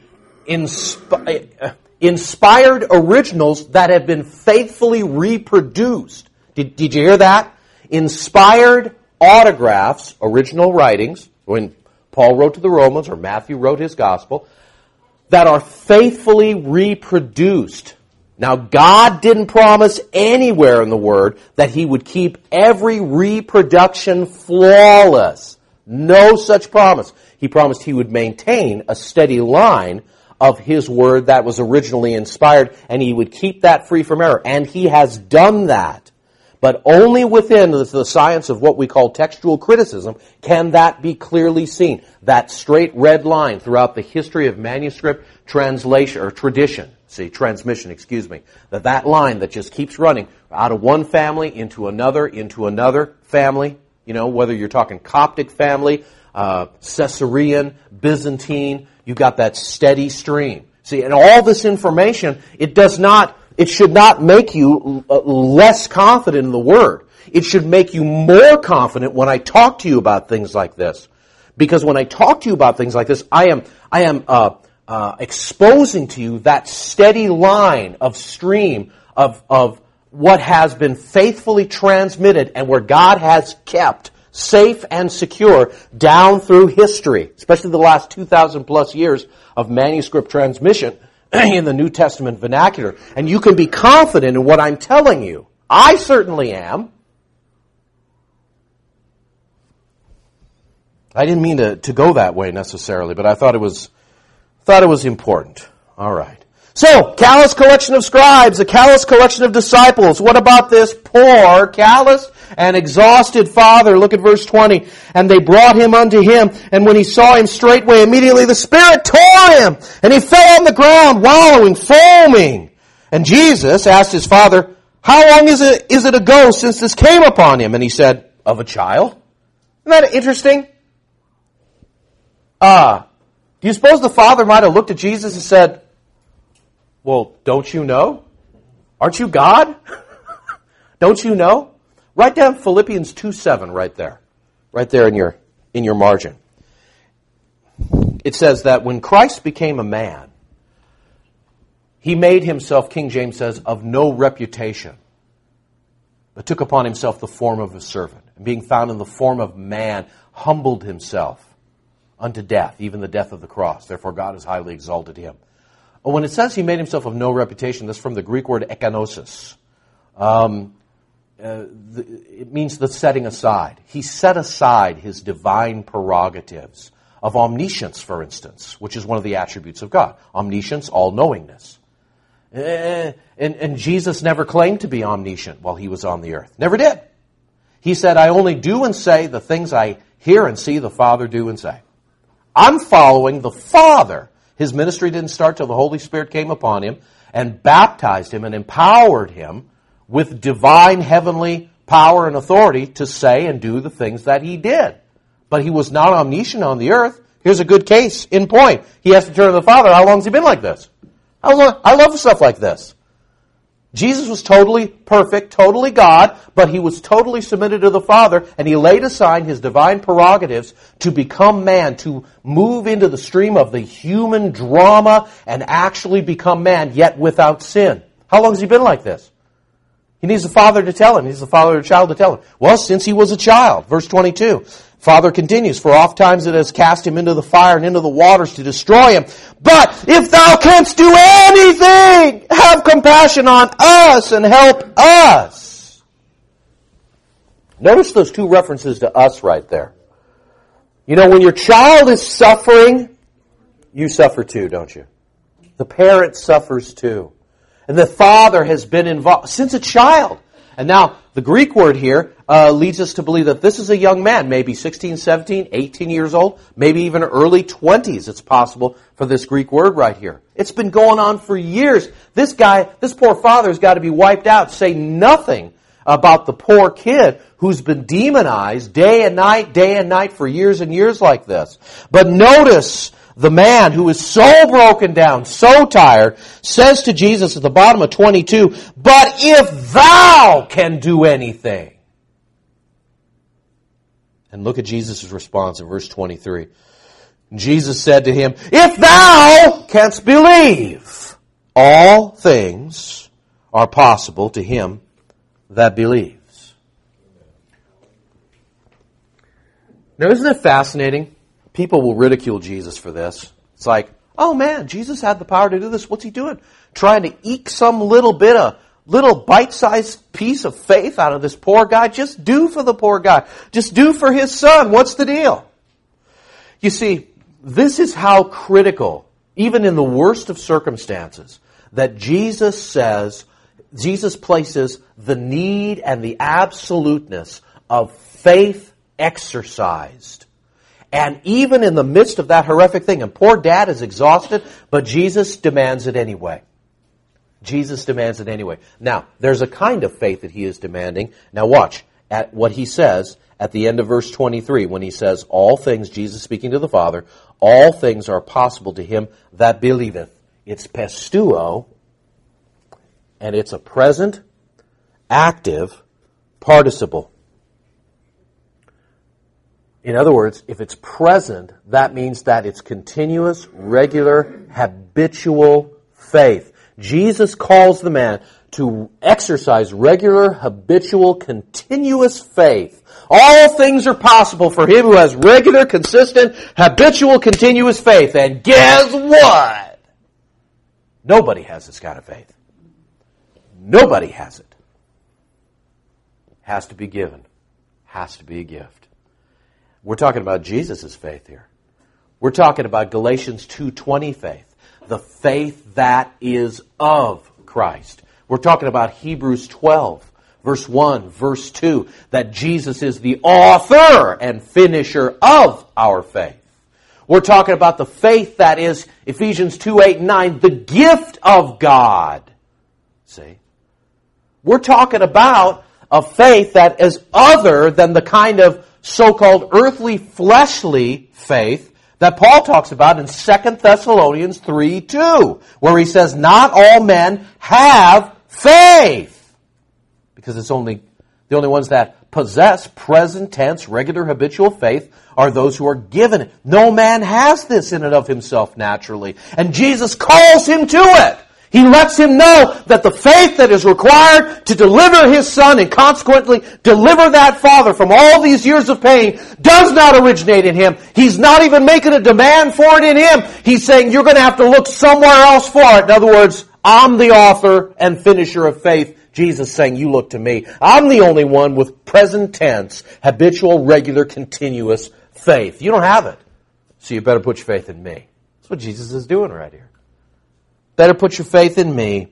inspi- inspired originals that have been faithfully reproduced. Did, did you hear that? Inspired autographs, original writings, when Paul wrote to the Romans or Matthew wrote his gospel, that are faithfully reproduced. Now, God didn't promise anywhere in the Word that He would keep every reproduction flawless. No such promise. He promised He would maintain a steady line of His Word that was originally inspired, and He would keep that free from error. And He has done that. But only within the science of what we call textual criticism can that be clearly seen. That straight red line throughout the history of manuscript translation, or tradition, see, transmission, excuse me, that that line that just keeps running out of one family into another, into another family, you know, whether you're talking Coptic family, uh, Caesarean, Byzantine, you've got that steady stream. See, and all this information, it does not It should not make you less confident in the Word. It should make you more confident when I talk to you about things like this. Because when I talk to you about things like this, I am I am uh, uh, exposing to you that steady line of stream of of what has been faithfully transmitted and where God has kept safe and secure down through history, especially the last two thousand plus years of manuscript transmission in the New Testament vernacular. And you can be confident in what I'm telling you. I certainly am. I didn't mean to, to go that way necessarily, but I thought it was thought it was important. All right. So, callous collection of scribes, a callous collection of disciples. What about this poor, callous, and exhausted father? Look at verse twenty. And they brought him unto him, and when he saw him straightway, immediately the Spirit tore him, and he fell on the ground, wallowing, foaming. And Jesus asked his father, how long is it, is it ago since this came upon him? And he said, of a child. Isn't that interesting? Uh, do you suppose the father might have looked at Jesus and said, well, don't you know? Aren't you God? Don't you know? Write down Philippians two seven right there. Right there in your in your margin. It says that when Christ became a man, He made Himself, King James says, of no reputation, but took upon Himself the form of a servant, and being found in the form of man, humbled Himself unto death, even the death of the cross. Therefore God has highly exalted Him. Well, when it says He made Himself of no reputation, that's from the Greek word ekanosis. Um, uh, the, it means the setting aside. He set aside His divine prerogatives of omniscience, for instance, which is one of the attributes of God. Omniscience, all-knowingness. Uh, and, and Jesus never claimed to be omniscient while He was on the earth. Never did. He said, I only do and say the things I hear and see the Father do and say. I'm following the Father. His ministry didn't start till the Holy Spirit came upon Him and baptized Him and empowered Him with divine heavenly power and authority to say and do the things that He did. But He was not omniscient on the earth. Here's a good case in point. He has to turn to the Father. How long has He been like this? I love stuff like this. Jesus was totally perfect, totally God, but He was totally submitted to the Father, and He laid aside His divine prerogatives to become man, to move into the stream of the human drama and actually become man, yet without sin. How long has He been like this? He needs the Father to tell Him. He needs the Father or child to tell Him. Well, since He was a child. Verse twenty-two. Father continues, for oft times it has cast Him into the fire and into the waters to destroy Him. But if Thou canst do anything, have compassion on us and help us. Notice those two references to us right there. You know, when your child is suffering, you suffer too, don't you? The parent suffers too. And the father has been involved since a child. And now, the Greek word here uh, leads us to believe that this is a young man, maybe sixteen, seventeen, eighteen years old, maybe even early twenties, it's possible, for this Greek word right here. It's been going on for years. This guy, this poor father's got to be wiped out. Say nothing about the poor kid who's been demonized day and night, day and night for years and years like this. But notice the man who is so broken down, so tired, says to Jesus at the bottom of twenty-two, but if Thou can do anything. And look at Jesus' response in verse twenty-three. Jesus said to him, if thou canst believe, all things are possible to him that believes. Now, isn't it fascinating? People will ridicule Jesus for this. It's like, oh man, Jesus had the power to do this. What's he doing? Trying to eke some little bit of, little bite-sized piece of faith out of this poor guy? Just do for the poor guy. Just do for his son. What's the deal? You see, this is how critical, even in the worst of circumstances, that Jesus says, Jesus places the need and the absoluteness of faith exercised. And even in the midst of that horrific thing, and poor dad is exhausted, but Jesus demands it anyway. Jesus demands it anyway. Now, there's a kind of faith that he is demanding. Now watch at what he says at the end of verse twenty-three, when he says, all things, Jesus speaking to the Father, all things are possible to him that believeth. It's pisteuo, and it's a present, active participle. In other words, if it's present, that means that it's continuous, regular, habitual faith. Jesus calls the man to exercise regular, habitual, continuous faith. All things are possible for him who has regular, consistent, habitual, continuous faith. And guess what? Nobody has this kind of faith. Nobody has it. Has to be given. Has to be a gift. We're talking about Jesus' faith here. We're talking about Galatians two twenty faith. The faith that is of Christ. We're talking about Hebrews twelve, verse one, verse two, that Jesus is the author and finisher of our faith. We're talking about the faith that is, Ephesians two, eight, and nine, the gift of God. See? We're talking about a faith that is other than the kind of so-called earthly, fleshly faith that Paul talks about in Second Thessalonians three two, where he says, not all men have faith. Because it's only the only ones that possess present tense, regular, habitual faith are those who are given it. No man has this in and of himself naturally. And Jesus calls him to it. He lets him know that the faith that is required to deliver his son and consequently deliver that father from all these years of pain does not originate in him. He's not even making a demand for it in him. He's saying you're going to have to look somewhere else for it. In other words, I'm the author and finisher of faith. Jesus saying, you look to me. I'm the only one with present tense, habitual, regular, continuous faith. You don't have it. So you better put your faith in me. That's what Jesus is doing right here. Better put your faith in me.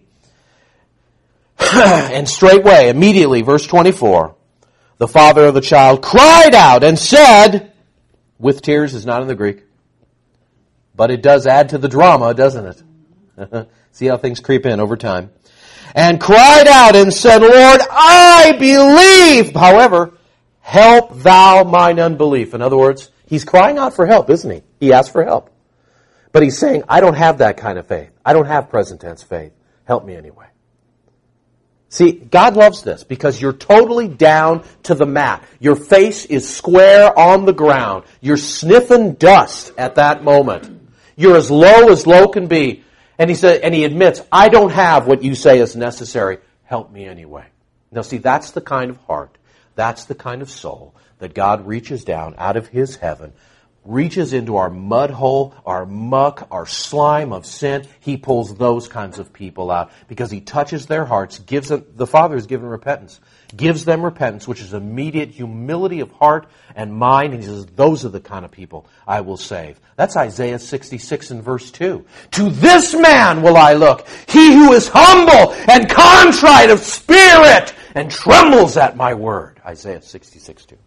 And straightway, immediately, verse twenty-four, the father of the child cried out and said, with tears is not in the Greek, but it does add to the drama, doesn't it? See how things creep in over time. And cried out and said, Lord, I believe. However, help thou mine unbelief. In other words, he's crying out for help, isn't he? He asked for help. But he's saying, I don't have that kind of faith. I don't have present tense faith. Help me anyway. See, God loves this because you're totally down to the mat. Your face is square on the ground. You're sniffing dust at that moment. You're as low as low can be. And he said, and he admits, I don't have what you say is necessary. Help me anyway. Now see, that's the kind of heart, that's the kind of soul that God reaches down out of his heaven, reaches into our mud hole, our muck, our slime of sin. He pulls those kinds of people out because he touches their hearts, gives them, the Father has given repentance, gives them repentance, which is immediate humility of heart and mind. And he says, those are the kind of people I will save. That's Isaiah sixty-six and verse two. To this man will I look, he who is humble and contrite of spirit and trembles at my word. Isaiah sixty-six two.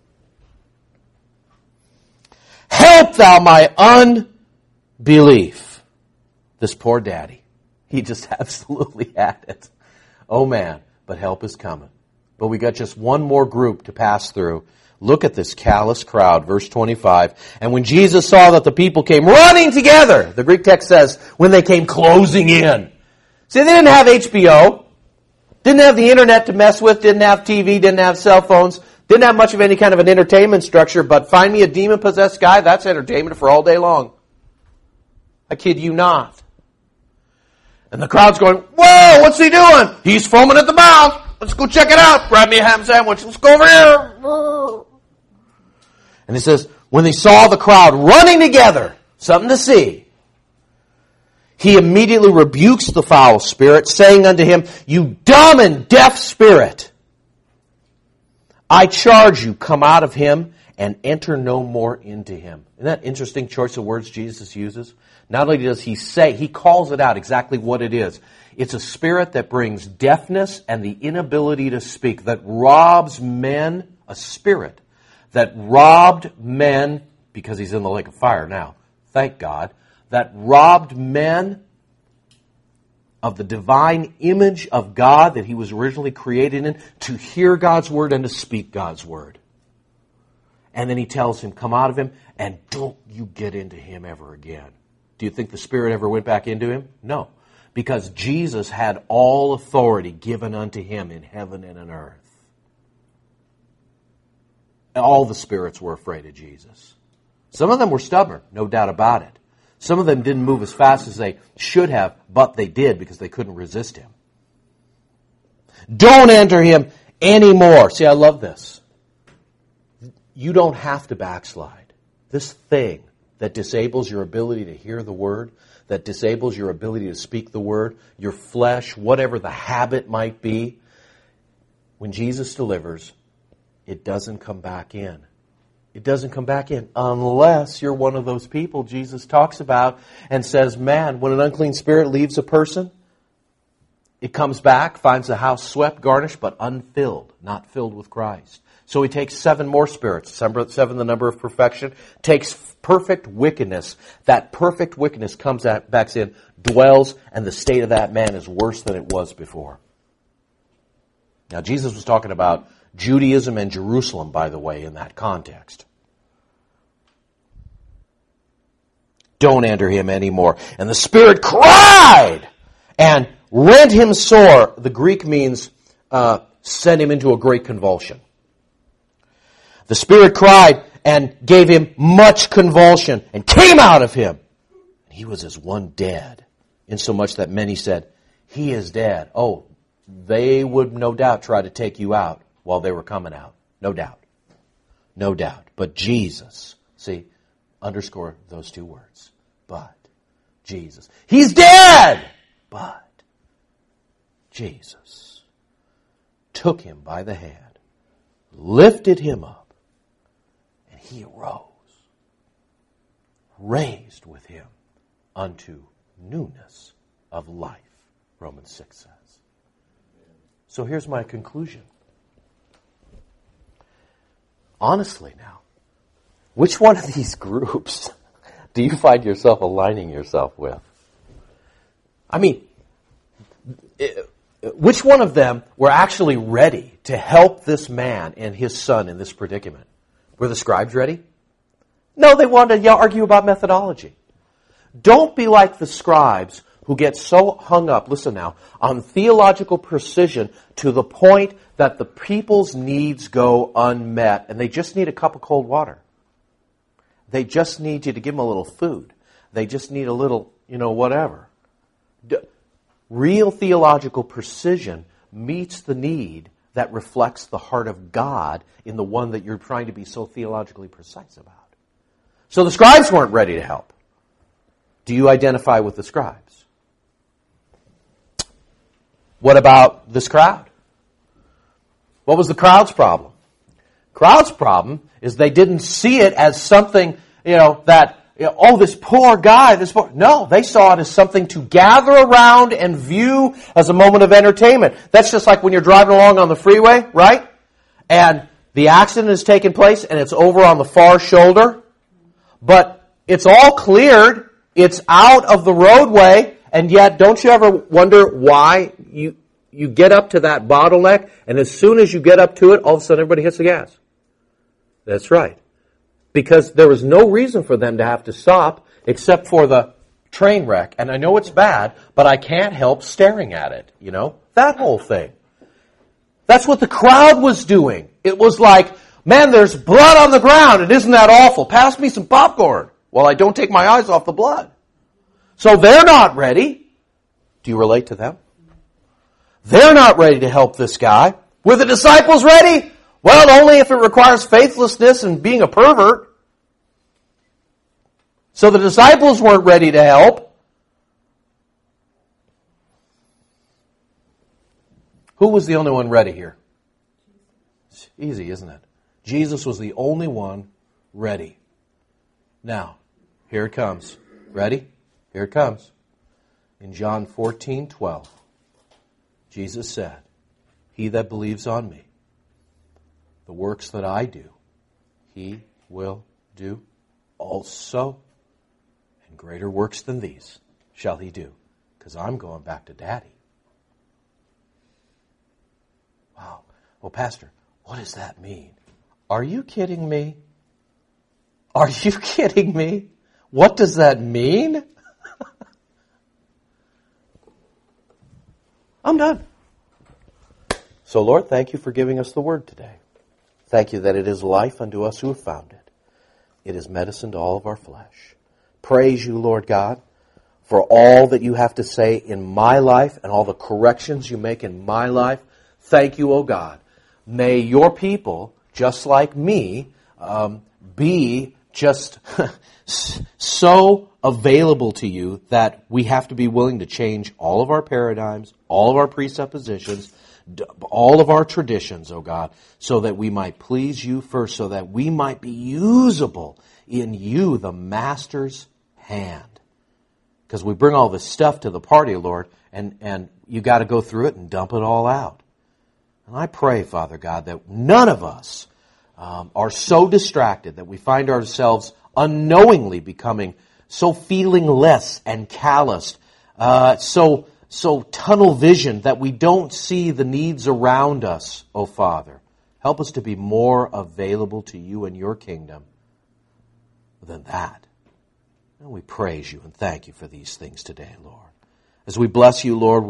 Help thou my unbelief. This poor daddy. He just absolutely had it. Oh man, but help is coming. But we got just one more group to pass through. Look at this callous crowd, verse twenty-five. And when Jesus saw that the people came running together, the Greek text says, when they came closing in. See, they didn't have H B O, didn't have the internet to mess with, didn't have T V, didn't have cell phones, didn't have much of any kind of an entertainment structure, but find me a demon-possessed guy, that's entertainment for all day long. I kid you not. And the crowd's going, whoa, what's he doing? He's foaming at the mouth. Let's go check it out. Grab me a ham sandwich. Let's go over here. And it says, when they saw the crowd running together, something to see, he immediately rebukes the foul spirit, saying unto him, you dumb and deaf spirit, I charge you, come out of him and enter no more into him. Isn't that interesting choice of words Jesus uses? Not only does he say, he calls it out exactly what it is. It's a spirit that brings deafness and the inability to speak, that robs men, a spirit that robbed men, because he's in the lake of fire now, thank God, that robbed men of the divine image of God that he was originally created in, to hear God's word and to speak God's word. And then he tells him, come out of him, and don't you get into him ever again. Do you think the spirit ever went back into him? No. Because Jesus had all authority given unto him in heaven and on earth. All the spirits were afraid of Jesus. Some of them were stubborn, no doubt about it. Some of them didn't move as fast as they should have, but they did because they couldn't resist him. Don't enter him anymore. See, I love this. You don't have to backslide. This thing that disables your ability to hear the word, that disables your ability to speak the word, your flesh, whatever the habit might be, when Jesus delivers, it doesn't come back in. It doesn't come back in unless you're one of those people Jesus talks about and says, man, when an unclean spirit leaves a person, it comes back, finds the house swept, garnished, but unfilled, not filled with Christ. So he takes seven more spirits, seven the number of perfection, takes perfect wickedness. That perfect wickedness comes at, back in, dwells, and the state of that man is worse than it was before. Now Jesus was talking about Judaism and Jerusalem, by the way, in that context. Don't enter him anymore. And the spirit cried and rent him sore. The Greek means uh, sent him into a great convulsion. The spirit cried and gave him much convulsion and came out of him. He was as one dead, insomuch that many said, he is dead. Oh, they would no doubt try to take you out while they were coming out. No doubt. No doubt. But Jesus, see, underscore those two words. But Jesus. He's dead! But Jesus took him by the hand, lifted him up, and he arose, raised with him unto newness of life, Romans six says. So here's my conclusion. Honestly now, which one of these groups do you find yourself aligning yourself with? I mean, which one of them were actually ready to help this man and his son in this predicament? Were the scribes ready? No, they wanted to argue about methodology. Don't be like the scribes who get so hung up, listen now, on theological precision to the point that the people's needs go unmet and they just need a cup of cold water. They just need you to give them a little food. They just need a little, you know, whatever. D- Real theological precision meets the need that reflects the heart of God in the one that you're trying to be so theologically precise about. So the scribes weren't ready to help. Do you identify with the scribes? What about this crowd? What was the crowd's problem? Crowd's problem is they didn't see it as something, you know, that, you know, oh, this poor guy, this poor... No, they saw it as something to gather around and view as a moment of entertainment. That's just like when you're driving along on the freeway, right? And the accident has taken place and it's over on the far shoulder, but it's all cleared, it's out of the roadway, and yet don't you ever wonder why you you get up to that bottleneck, and as soon as you get up to it, all of a sudden everybody hits the gas? That's right. Because there was no reason for them to have to stop except for the train wreck. And I know it's bad, but I can't help staring at it, you know? That whole thing. That's what the crowd was doing. It was like, man, there's blood on the ground. It isn't that awful. Pass me some popcorn while I don't take my eyes off the blood. So they're not ready. Do you relate to them? They're not ready to help this guy. Were the disciples ready? Well, only if it requires faithlessness and being a pervert. So the disciples weren't ready to help. Who was the only one ready here? It's easy, isn't it? Jesus was the only one ready. Now, here it comes. Ready? Here it comes. In John fourteen twelve, Jesus said, "He that believes on me, the works that I do, he will do also. And greater works than these shall he do." Because I'm going back to Daddy. Wow. Well, Pastor, what does that mean? Are you kidding me? Are you kidding me? What does that mean? I'm done. So, Lord, thank you for giving us the word today. Thank you that it is life unto us who have found it. It is medicine to all of our flesh. Praise you, Lord God, for all that you have to say in my life and all the corrections you make in my life. Thank you, O God. May your people, just like me, um, be just so available to you that we have to be willing to change all of our paradigms, all of our presuppositions, all of our traditions, oh God, so that we might please you first, so that we might be usable in you, the Master's hand. Because we bring all this stuff to the party, Lord, and, and you got to go through it and dump it all out. And I pray, Father God, that none of us um, are so distracted that we find ourselves unknowingly becoming so feelingless and calloused, uh, so so tunnel vision that we don't see the needs around us, oh Father. Help us to be more available to you and your kingdom than that. And we praise you and thank you for these things today, Lord. As we bless you, Lord,